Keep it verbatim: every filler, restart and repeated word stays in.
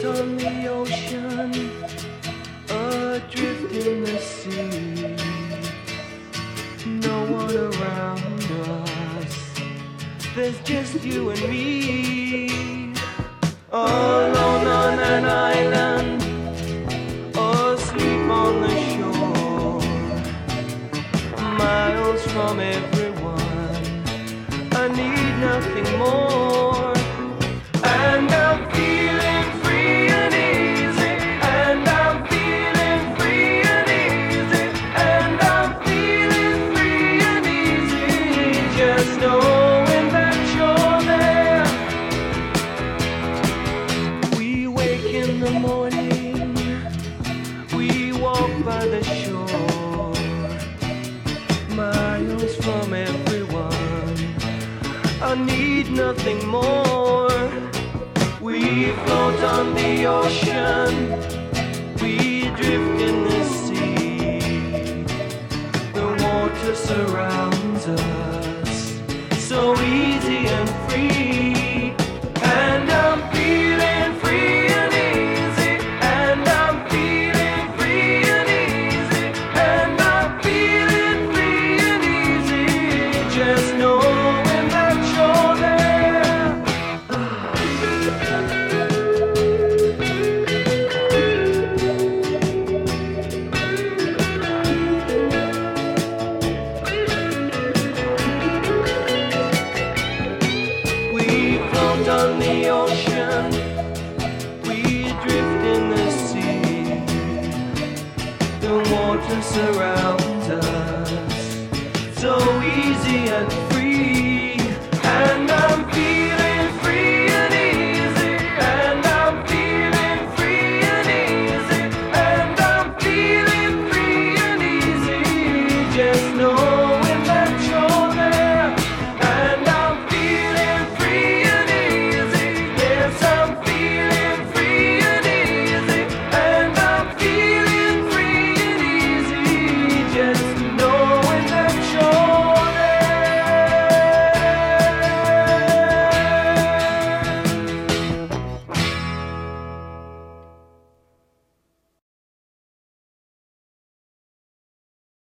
on the ocean, adrift in the sea. No one around us, there's just you and me. Alone on an island, asleep on the shore, miles from everyone, I need nothing more. And I'm feeling free and easy, and I'm feeling free and easy, and I'm feeling free and easy, just knowing that you're there. We wake in the morning, we walk by the shore, miles from everyone, I need nothing more. We float on the ocean, we drift in the sea. The water surrounds us, so easy and free. And I'm feeling free and easy, and I'm feeling free and easy, and I'm feeling free and easy, just knowing that you're there. On the ocean, we drift in the sea. The water surrounds us, so easy and